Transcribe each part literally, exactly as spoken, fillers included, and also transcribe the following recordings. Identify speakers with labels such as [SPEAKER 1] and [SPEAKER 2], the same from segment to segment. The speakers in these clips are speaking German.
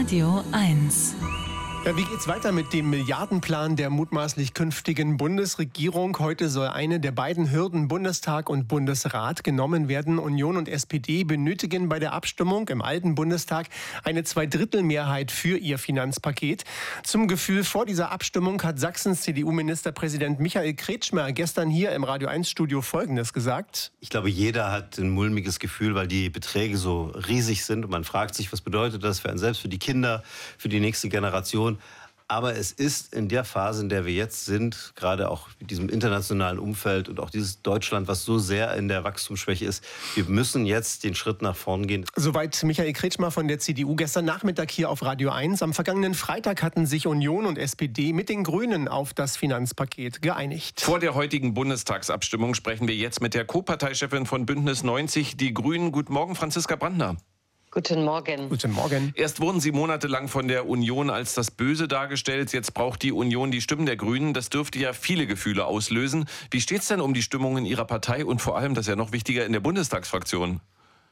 [SPEAKER 1] Radio eins.
[SPEAKER 2] Ja, wie geht's weiter mit dem Milliardenplan der mutmaßlich künftigen Bundesregierung? Heute soll eine der beiden Hürden Bundestag und Bundesrat genommen werden. Union und S P D benötigen bei der Abstimmung im alten Bundestag eine Zweidrittelmehrheit für ihr Finanzpaket. Zum Gefühl vor dieser Abstimmung hat Sachsens C D U-Ministerpräsident Michael Kretschmer gestern hier im Radio eins Studio Folgendes gesagt.
[SPEAKER 3] Ich glaube, jeder hat ein mulmiges Gefühl, weil die Beträge so riesig sind. Und man fragt sich, was bedeutet das für einen selbst, für die Kinder, für die nächste Generation. Aber es ist in der Phase, in der wir jetzt sind, gerade auch mit diesem internationalen Umfeld und auch dieses Deutschland, was so sehr in der Wachstumsschwäche ist, wir müssen jetzt den Schritt nach vorn gehen.
[SPEAKER 2] Soweit Michael Kretschmer von der C D U gestern Nachmittag hier auf Radio eins. Am vergangenen Freitag hatten sich Union und S P D mit den Grünen auf das Finanzpaket geeinigt.
[SPEAKER 4] Vor der heutigen Bundestagsabstimmung sprechen wir jetzt mit der Co-Parteichefin von Bündnis neunzig, die Grünen. Guten Morgen, Franziska Brandner.
[SPEAKER 5] Guten Morgen.
[SPEAKER 2] Guten Morgen.
[SPEAKER 4] Erst wurden Sie monatelang von der Union als das Böse dargestellt. Jetzt braucht die Union die Stimmen der Grünen. Das dürfte ja viele Gefühle auslösen. Wie steht es denn um die Stimmung in Ihrer Partei und vor allem, das ist ja noch wichtiger, in der Bundestagsfraktion?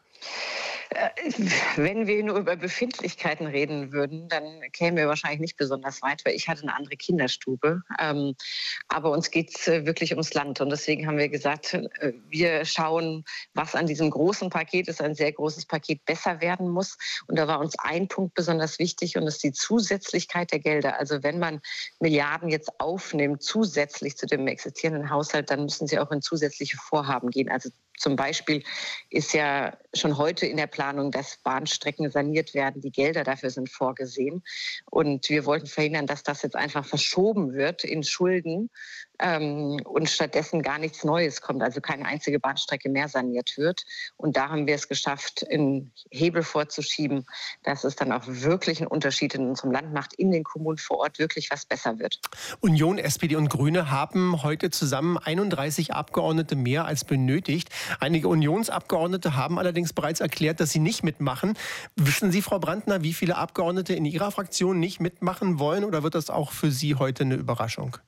[SPEAKER 5] Wenn wir nur über Befindlichkeiten reden würden, dann kämen wir wahrscheinlich nicht besonders weit, weil ich hatte eine andere Kinderstube. Ähm, aber uns geht es wirklich ums Land. Und deswegen haben wir gesagt, wir schauen, was an diesem großen Paket ist, ein sehr großes Paket, besser werden muss. Und da war uns ein Punkt besonders wichtig und das ist die Zusätzlichkeit der Gelder. Also wenn man Milliarden jetzt aufnimmt, zusätzlich zu dem existierenden Haushalt, dann müssen sie auch in zusätzliche Vorhaben gehen. Also zum Beispiel ist ja schon heute in der Planung, dass Bahnstrecken saniert werden. Die Gelder dafür sind vorgesehen. Und wir wollten verhindern, dass das jetzt einfach verschoben wird in Schulden ähm, und stattdessen gar nichts Neues kommt, also keine einzige Bahnstrecke mehr saniert wird. Und da haben wir es geschafft, einen Hebel vorzuschieben, dass es dann auch wirklich einen Unterschied in unserem Land macht, in den Kommunen vor Ort wirklich was besser wird.
[SPEAKER 2] Union, S P D und Grüne haben heute zusammen einunddreißig Abgeordnete mehr als benötigt. Einige Unionsabgeordnete haben allerdings bereits erklärt, dass sie nicht mitmachen. Wissen Sie, Frau Brandner, wie viele Abgeordnete in Ihrer Fraktion nicht mitmachen wollen, oder wird das auch für Sie heute eine Überraschung?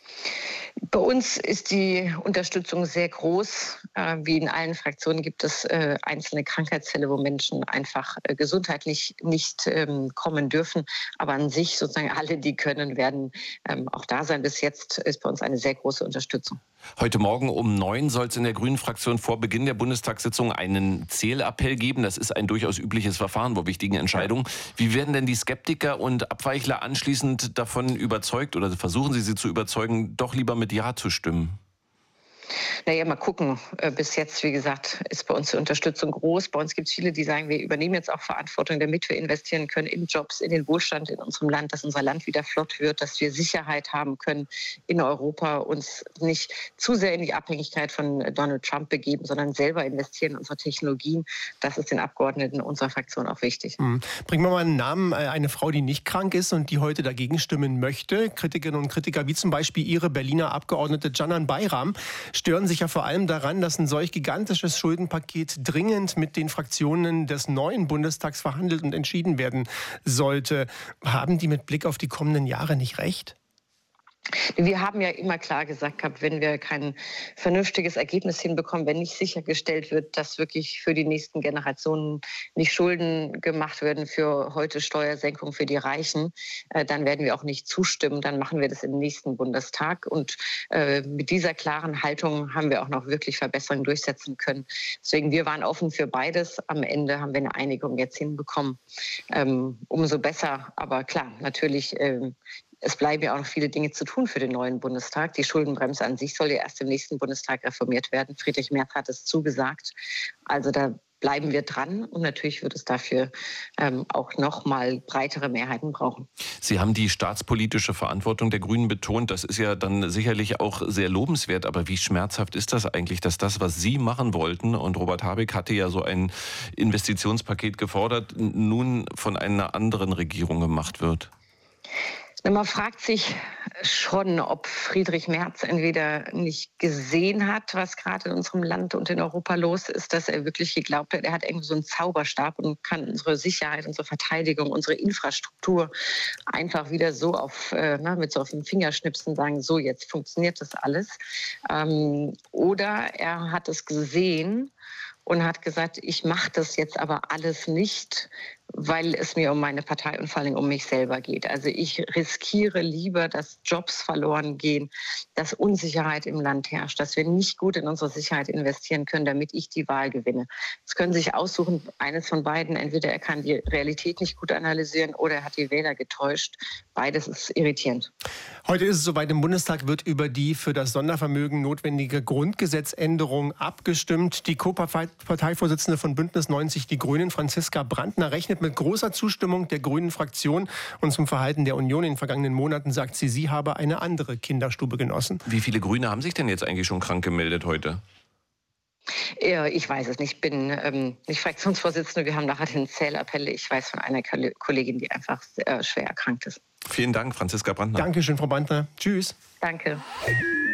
[SPEAKER 5] Bei uns ist die Unterstützung sehr groß. Wie in allen Fraktionen gibt es einzelne Krankheitsfälle, wo Menschen einfach gesundheitlich nicht kommen dürfen. Aber an sich sozusagen alle, die können, werden auch da sein. Bis jetzt ist bei uns eine sehr große Unterstützung.
[SPEAKER 4] Heute Morgen um neun soll es in der Grünen-Fraktion vor Beginn der Bundestagssitzung einen Zählappell geben. Das ist ein durchaus übliches Verfahren bei wichtigen Entscheidungen. Wie werden denn die Skeptiker und Abweichler anschließend davon überzeugt oder versuchen Sie sie zu überzeugen, doch lieber mit Ja zu stimmen?
[SPEAKER 5] Naja, mal gucken. Bis jetzt, wie gesagt, ist bei uns die Unterstützung groß. Bei uns gibt es viele, die sagen, wir übernehmen jetzt auch Verantwortung, damit wir investieren können in Jobs, in den Wohlstand in unserem Land, dass unser Land wieder flott wird, dass wir Sicherheit haben können in Europa, uns nicht zu sehr in die Abhängigkeit von Donald Trump begeben, sondern selber investieren in unsere Technologien. Das ist den Abgeordneten unserer Fraktion auch wichtig.
[SPEAKER 2] Mhm. Bringen wir mal einen Namen, eine Frau, die nicht krank ist und die heute dagegen stimmen möchte. Kritikerinnen und Kritiker, wie zum Beispiel Ihre Berliner Abgeordnete Canan Bayram, stören sich ja vor allem daran, dass ein solch gigantisches Schuldenpaket dringend mit den Fraktionen des neuen Bundestags verhandelt und entschieden werden sollte. Haben die mit Blick auf die kommenden Jahre nicht recht?
[SPEAKER 5] Wir haben ja immer klar gesagt gehabt, wenn wir kein vernünftiges Ergebnis hinbekommen, wenn nicht sichergestellt wird, dass wirklich für die nächsten Generationen nicht Schulden gemacht werden für heute Steuersenkung für die Reichen, äh, dann werden wir auch nicht zustimmen. Dann machen wir das im nächsten Bundestag. Und äh, mit dieser klaren Haltung haben wir auch noch wirklich Verbesserungen durchsetzen können. Deswegen, wir waren offen für beides. Am Ende haben wir eine Einigung jetzt hinbekommen. Ähm, umso besser. Aber klar, natürlich, äh, es bleiben ja auch noch viele Dinge zu tun für den neuen Bundestag. Die Schuldenbremse an sich soll ja erst im nächsten Bundestag reformiert werden. Friedrich Merz hat es zugesagt. Also da bleiben wir dran und natürlich wird es dafür ähm, auch noch mal breitere Mehrheiten brauchen.
[SPEAKER 4] Sie haben die staatspolitische Verantwortung der Grünen betont. Das ist ja dann sicherlich auch sehr lobenswert. Aber wie schmerzhaft ist das eigentlich, dass das, was Sie machen wollten, und Robert Habeck hatte ja so ein Investitionspaket gefordert, nun von einer anderen Regierung gemacht wird?
[SPEAKER 5] Man fragt sich schon, ob Friedrich Merz entweder nicht gesehen hat, was gerade in unserem Land und in Europa los ist, dass er wirklich geglaubt hat, er hat irgendwie so einen Zauberstab und kann unsere Sicherheit, unsere Verteidigung, unsere Infrastruktur einfach wieder so auf, äh, na, mit so auf den Fingerschnipsen sagen, so jetzt funktioniert das alles. Ähm, oder er hat es gesehen und hat gesagt, ich mache das jetzt aber alles nicht, weil es mir um meine Partei und vor allem um mich selber geht. Also ich riskiere lieber, dass Jobs verloren gehen, dass Unsicherheit im Land herrscht, dass wir nicht gut in unsere Sicherheit investieren können, damit ich die Wahl gewinne. Es können sich aussuchen, eines von beiden. Entweder er kann die Realität nicht gut analysieren oder er hat die Wähler getäuscht. Beides ist irritierend.
[SPEAKER 2] Heute ist es soweit, im Bundestag wird über die für das Sondervermögen notwendige Grundgesetzänderung abgestimmt. Die Co-Parteivorsitzende von Bündnis neunzig Die Grünen, Franziska Brandner, rechnet mit großer Zustimmung der grünen Fraktion. Und zum Verhalten der Union in den vergangenen Monaten sagt sie, sie habe eine andere Kinderstube genossen.
[SPEAKER 4] Wie viele Grüne haben sich denn jetzt eigentlich schon krank gemeldet heute?
[SPEAKER 5] Ja, ich weiß es nicht. Ich bin ähm, nicht Fraktionsvorsitzende. Wir haben nachher den Zählappell. Ich weiß von einer Kollegin, die einfach äh, schwer erkrankt ist.
[SPEAKER 4] Vielen Dank, Franziska Brandner.
[SPEAKER 2] Dankeschön, Frau Brandner. Tschüss.
[SPEAKER 5] Danke.